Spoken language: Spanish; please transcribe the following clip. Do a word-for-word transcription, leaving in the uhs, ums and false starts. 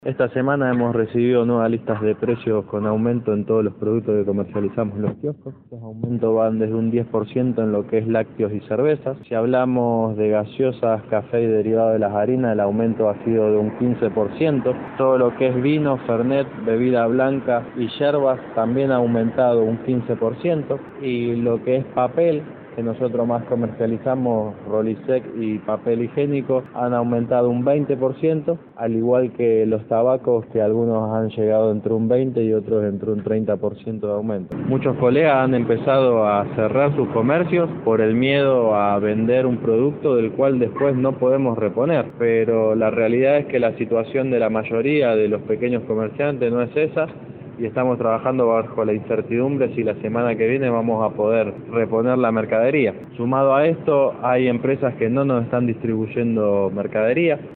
Esta semana hemos recibido nuevas listas de precios con aumento en todos los productos que comercializamos en los kioscos. Los aumentos van desde un diez por ciento en lo que es lácteos y cervezas. Si hablamos de gaseosas, café y derivados de las harinas, el aumento ha sido de un quince por ciento. Todo lo que es vino, fernet, bebida blanca y yerbas también ha aumentado un quince por ciento. Y lo que es papel, que nosotros más comercializamos, Rolisec y papel higiénico, han aumentado un veinte por ciento, al igual que los tabacos, que algunos han llegado entre un veinte y otros entre un treinta por ciento de aumento. Muchos colegas han empezado a cerrar sus comercios por el miedo a vender un producto del cual después no podemos reponer, pero la realidad es que la situación de la mayoría de los pequeños comerciantes no es esa, y estamos trabajando bajo la incertidumbre si la semana que viene vamos a poder reponer la mercadería. Sumado a esto, hay empresas que no nos están distribuyendo mercadería.